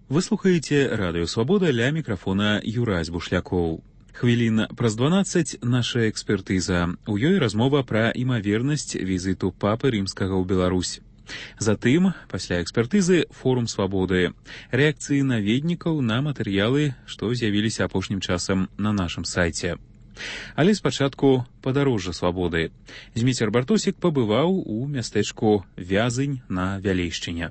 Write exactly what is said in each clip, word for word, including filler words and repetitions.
Вы слухаеце Радыё Свабода, ля мікрафона Юрась Бушлякоў. Хвілін праз дванаццаць наша экспертыза. У ёй размова пра імавернасць візіту папы рымскага ў Беларусь. Затым, пасля экспертызы, форум свабоды. Рэакцыі наведнікаў на матэрыялы, што з'явіліся апошнім часам на нашым сайце. Але спачатку падарожжа свабоды. Зміцер Бартосік пабываў у мястэчку Вязынь на Вялейшчыне.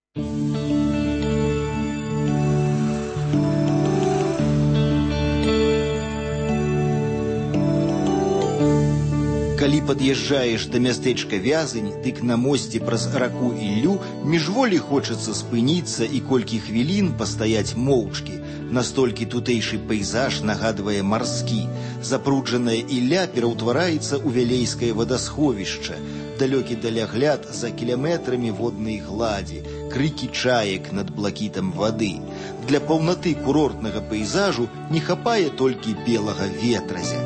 Калі пад'язджаеш да мястэчка Вязынь, дык на мосце праз раку Іллю міжволі хочацца спыніцца і колькі хвілін пастаяць моўчкі. Настолькі тутэйшы пейзаж нагадвае марскі. Запруджаная Ілля пераўтвараецца ў вялейскае вадасховішча. Далёкі далягляд за кіляметрамі воднай гладзі, крыкі чаек над блакітам вады. Для паўнаты курортнага пейзажу не хапае толькі белага ветразя.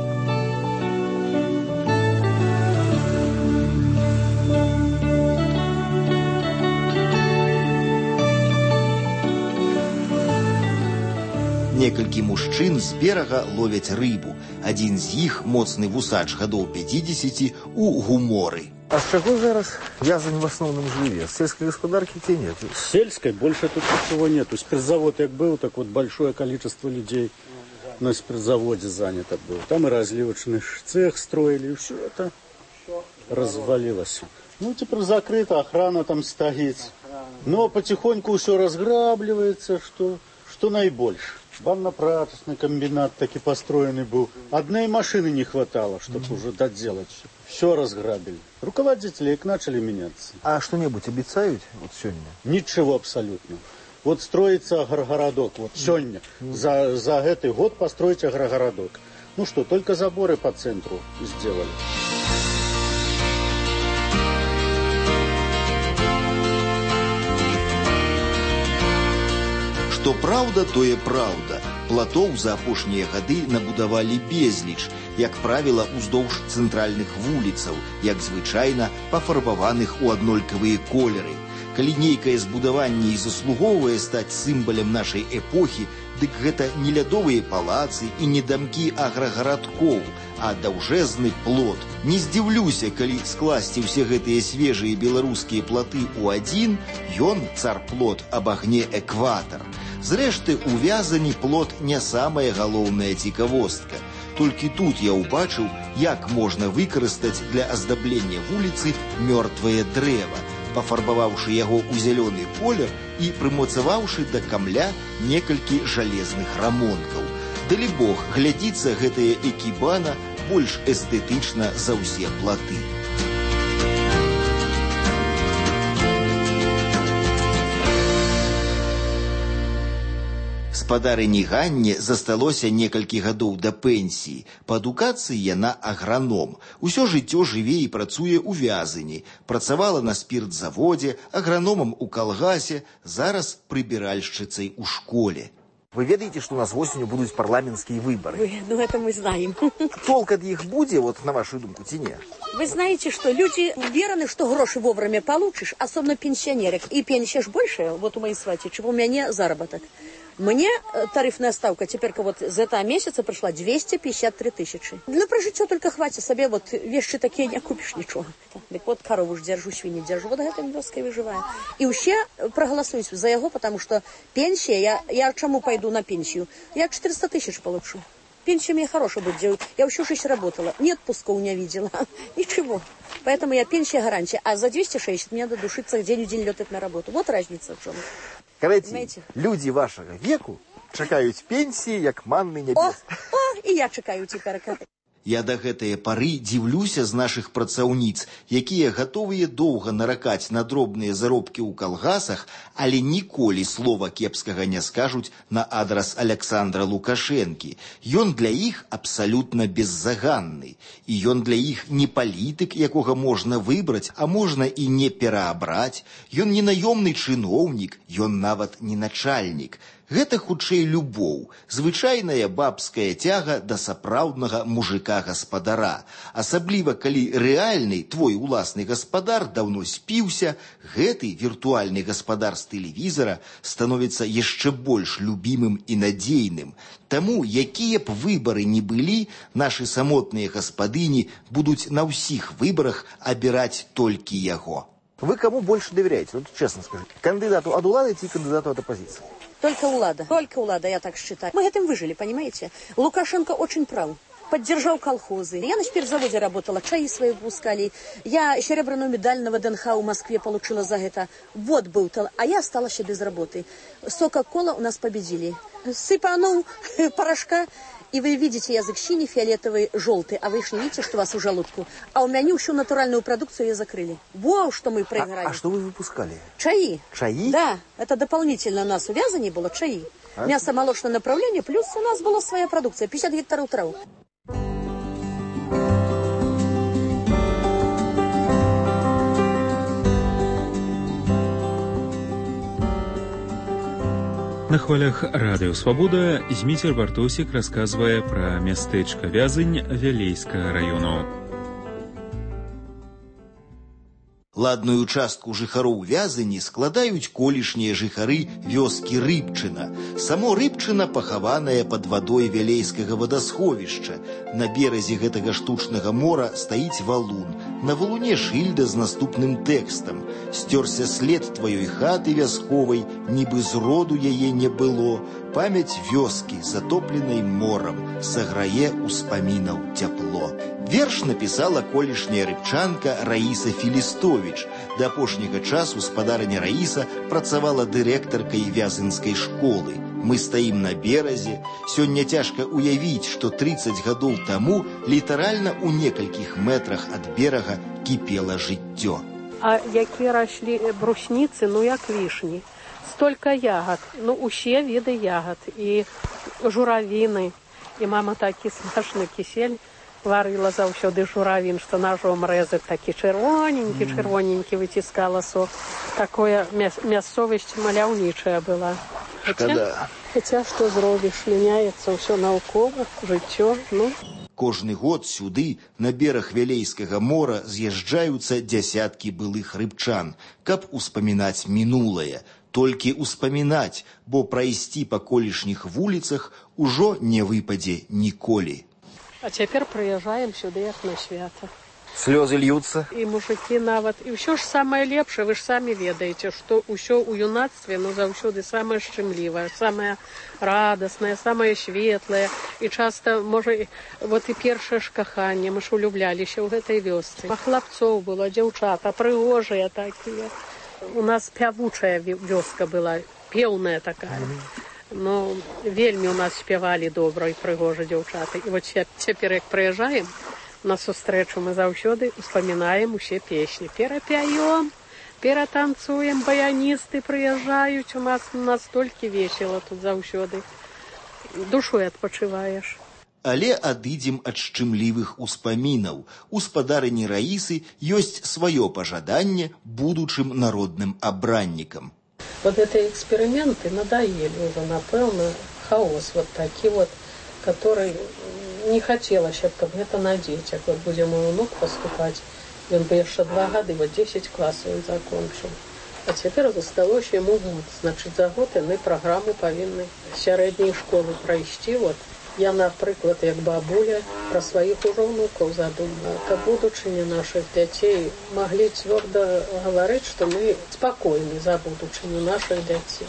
Некалькі мужчын з берага ловяць рыбу. Адзін з іх, моцны вусач гадоў пяцідзесяці, у гуморы. А з чаго зараз Вязань в основном жыве? С сельской господарки те нет? С сельской больше тут ничего нету. Спиртзавод как был, так вот большое количество людей на спиртзаводе занято было. Там и разливочный цех строили, и все это развалилось. Ну, теперь закрыто, охрана там стоит. Но потихоньку все разграбливается, что, что наибольше. Банно-прачечный комбинат таки построенный был. Одной машины не хватало, чтобы mm-hmm. уже доделать все. Все разграбили. Руководители их начали меняться. А что-нибудь обещают вот сегодня? Ничего абсолютно. Вот строится агрогородок. Вот сегодня. Mm-hmm. За, за этот год построить агрогородок. Ну что, только заборы по центру сделали. Што праўда, тое праўда. Платоў за апошнія гады набудавалі безліч, як правіла, уздоўж цэнтральных вуліцаў, як звычайна, пафарбаваных у аднолькавыя колеры. Калі нейкае збудаванне і заслугоўвае стаць сімвалам нашай эпохі, дык гэта не лядовыя палацы і не дамкі аграгарадкоў, а даўжэзны плот. Не здзіўлюся, калі скласці ўсе гэтыя свежыя беларускія платы ў адзін, ён, цар-плот, абагне экватар. Зрэшты, у Вязані плот не самая галоўная цікавостка. Толькі тут я ўбачыў, як можна выкарыстаць для аздаблення вуліцы мёртвае дрэва, пафарбаваўшы яго ў зялёны колер і прымацаваўшы да камля некалькі жалезных рамонкаў. Далібог, глядзіцца гэтая экібана больш эстэтычна за ўсе платы. Спадарыні Ганне засталося некалькі гадоў да пенсіі. Па адукацыі яна аграном. Усё жыццё жыве і працуе ў Вязані. Працавала на спіртзаводзе, аграномам у калгасе, зараз прыбіральшчыцай у школе. Вы ведаете, что у нас осенью будут парламентские выборы? Вы, ну это мы знаем. Толк от них будет, вот на вашу думку, ці не? Вы знаете, что люди уверены, что гроши вовремя получишь, особенно пенсионеры. И пенсия ж больше, вот у моей свати, чем у меня заработок. Мне тарифная ставка теперь вот за этого месяца пришла двести пятьдесят три тысячи. Для прожития только хватит себе, вот вещи такие не купишь ничего. Так вот корову ж держу, свиньи держу, вот этим доской выживаю. И вообще проголосую за его, потому что пенсия, я, я чему пойду на пенсию? Я четыреста тысяч получу. Пенсия мне хорошая будет делать. Я еще шесть работала, ни отпуска у меня видела, ничего. Поэтому я пенсия гарантия. А за двести шестьдесят мне надо душиться день в день летать на работу. Вот разница в чем. Караці, люди вашего веку чекают пенсии, як манны небес. О, о, и я чекаю теперь. Я да гэтае пары дзіўлюся з нашых працаўніц, якія гатовыя доўга наракаць на дробныя заробкі ў калгасах, але ніколі слова кепскага не скажуць на адрас Аляксандра Лукашэнкі. Ён для іх абсалютна беззаганны. І ён для іх не палітык, якога можна выбраць, а можна і не пераабраць. Ён не наёмны чыноўнік, ён нават не начальнік. Гэта хутчэй любоў, звычайная бабская цяга да сапраўднага мужика-гаспадара. Асабліва, калі рэальны твой уласны гаспадар даўно спіўся, гэты віртуальны гаспадар з тэлевізара становіцца яшчэ больш любімым і надзейным. Таму, якія б выбары ні былі, нашы самотныя гаспадыні будуць на ўсіх выбарах абіраць толькі яго. Вы кому больше доверяете? Вот честно скажите. Кандидату от улады и кандидату от оппозиции? Только улада. Только улада, я так считаю. Мы этим выжили, понимаете? Лукашенко очень прав. Поддержал колхозы. Я на спиртзаводе работала, чаи свои выпускали. Я серебряную медаль на ВДНХ в Москве получила за это. Вот был талант. А я осталась еще без работы. Сока-кола у нас победили. Сыпанул порошка. И вы видите язык синий, фиолетовый, желтый, а вы же не видите, что у вас в желудку. А у меня всю натуральную продукцию ее закрыли. Во, что мы проиграли. А, а что вы выпускали? Чаи. Чаи? Да, это дополнительно у нас у вязания было чаи. А? Мясо-молочное направление, плюс у нас была своя продукция, пятьдесят гектаров травы. На хвалях радыё Свабода Зміцер Бартосік расказвае пра мястэчка Вязань Вялейскага раёну. Ладную частку жыхароў Вязані складаюць колішнія жыхары вёскі Рыбчына. Само Рыбчына пахаванае пад вадой Вялейскага вадасховішча. На беразе гэтага штучнага мора стаіць валун. На валуне шыльда з наступным тэкстам. Сцёрся след тваёй хаты вясковай, нібы з роду яе не было. Памяць вёскі, затопленай морам, саграе успамінаў цяпло. Верш напісала колішняя рыбчанка Раіса Філістовіч. Да апошняга часу спадарыня Раіса працавала дырэктаркай вязанскай школы. Мы стаім на беразе. Сёння цяжка уявіць, што трыццаць гадоў таму літаральна ў некалькіх метрах ад берага кіпела жыццё. А які раслі брусніцы, ну як вішні. Столько ягод, ну усе віды ягод, і журавіны. І мама такі смачны кісель варила заўсёды журавін, што ножом рэзаць, такі чырвоненькі, чырвоненькі выціскала сок. Такое мясцовасць маляўнічая была. Шкада. Хаця што зробіш, мяняецца ўсё наўкова, жыццё, ну. Кожны год сюды, на бераг Вялейскага мора, з'язджаюцца дзясяткі былых рыбчан, каб успамінаць мінулае. Толькі успамінаць, бо прайсці па колішніх вуліцах ужо не выпадзе ніколі. А цяпер прыязджаем сюды, як на свята. Слёзы льются. І мужики нават. І ўсё ж самае лепшае, вы ж самі ведаеце, што ўсё ў юнацтве, ну, заўсёды самае шчымлівае, самае радаснае, самае светлае. І часта, можа, вот і першае ж каханне, мы ж улюбляліся ў гэтай вёсцы. А хлапцоў было, дзяўчата, прыгожыя такія. У нас пявучая вёска была, пеўная такая. Ну, вельмі у нас спявалі добра і прыгожа дзяўчаты. І вот цяпер, як прыязджаем, на сустрэчу мы заўсёды успамінаем усе песні. Перапяём, ператанцуем, баяністы прыязджаюць. У нас настолькі весела тут заўсёды. Душой адпачываеш. Але адыдзем ад шчымлівых успамінаў. У спадарыні Раісы ёсць сваё пажаданне будучым народным абраннікам. Вот эти эксперименты надоели уже, напэўна, хаос вот такі вот, который не хотелось, чтобы это на детях. Вот будем у внук поступать, он бы еще два года, вот десять классов он закончил. А теперь засталось ему год. Значит, за год мы программу повинны сярэдняй школы пройти. Вот. Я, например, как бабуля, про своих уже внуков задумала. Это будучыня наших детей могли твердо говорить, что мы спокойны за будучыню наших детей.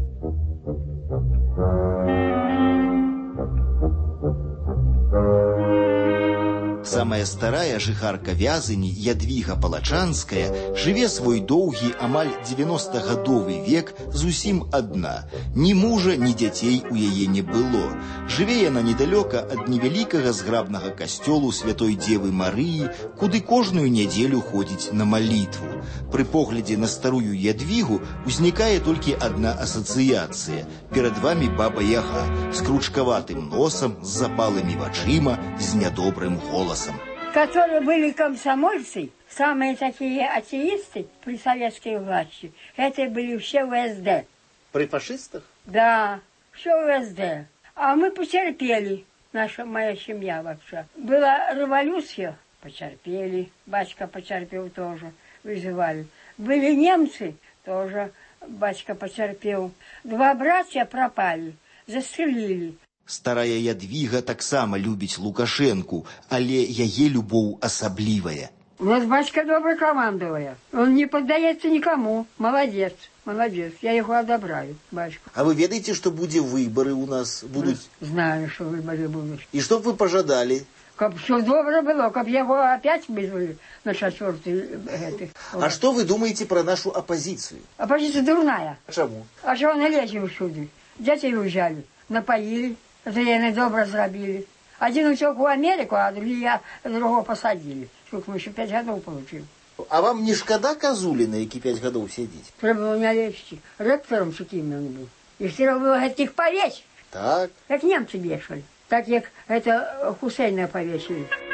Самая старая жыхарка Вязані, Ядвіга Палачанская, жыве свой доўгі, амаль дзевяностагадовы век зусім адна. Ні мужа, ні дзяцей у яе не было. Жыве яна недалёка ад невялікага зграбнага касцёлу Святой Дзевы Марыі, куды кожную нядзелю ходзіць на малітву. Пры поглядзе на старую Ядвігу узнікае толькі адна асацыяцыя. Перад вамі баба Яга з кручкаватым носам, з запалымі вачыма, з нядобрым голасам. Которые были комсомольцы, самые такие атеисты при советской власти, это были все в эс дэ. При фашистах? Да. все в СД. А мы потерпели, наша моя семья вообще. Была революция, потерпели, батька потерпел тоже, вызывали. Были немцы, тоже батька потерпел. Два братья пропали, застрелили. Старая Ядвіга таксама любіць Лукашэнку, але яе любоў асаблівая. У нас батька добрый командовая. Он не поддается никому. Молодец, молодец. Я его одобряю, батьку. А вы ведаете, что будут выборы у нас? Будут? Знаю, что выборы будут. И что бы вы пожадали? Как все добро было, как его опять вызвали на четвертый. А что вы думаете про нашу оппозицию? Оппозиция дурная. Почему? А что они лезли всюду? Детей взяли, напоили, зеленый добро зробили. Один утек в Америку, а другие, другого посадили. Сколько мы еще пять годов получили. А вам не шкода Козулина, які пять годов сидеть? Треба было не легче. Ректором таким он был. И все было говорить, их повесить. Так. Как немцы вешали. Так как это Хусейна повесили.